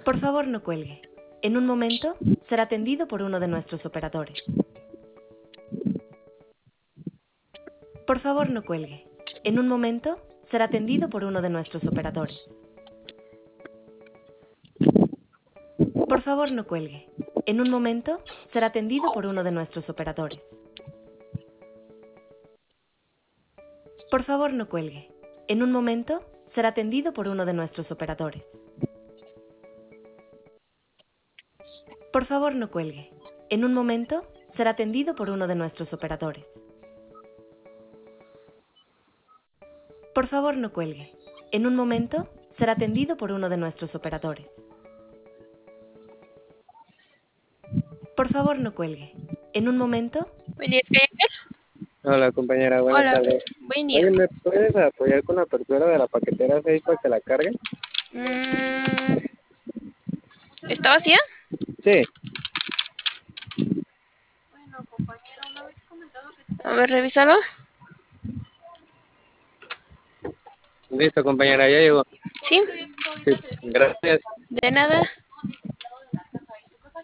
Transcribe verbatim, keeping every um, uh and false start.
Por favor, no cuelgue. En un momento será atendido por uno de nuestros operadores. Por favor, no cuelgue. En un momento será atendido por uno de nuestros operadores. Por favor, no cuelgue. En un momento será atendido por uno de nuestros operadores. Por favor, no cuelgue. En un momento será atendido por uno de nuestros operadores. Por favor, no cuelgue. En un momento será atendido por uno de nuestros operadores. Por favor, no cuelgue. En un momento será atendido por uno de nuestros operadores. Por favor, no cuelgue. En un momento... Buen día, Skyler. Hola compañera, buenas Hola, tardes. buen día. Oye, ¿me puedes apoyar con la apertura de la paquetera seis para que la carguen? Mm, ¿Está vacía? Sí. A ver, revísalo. Listo compañera, ya llegó. Sí, Sí, gracias. de nada.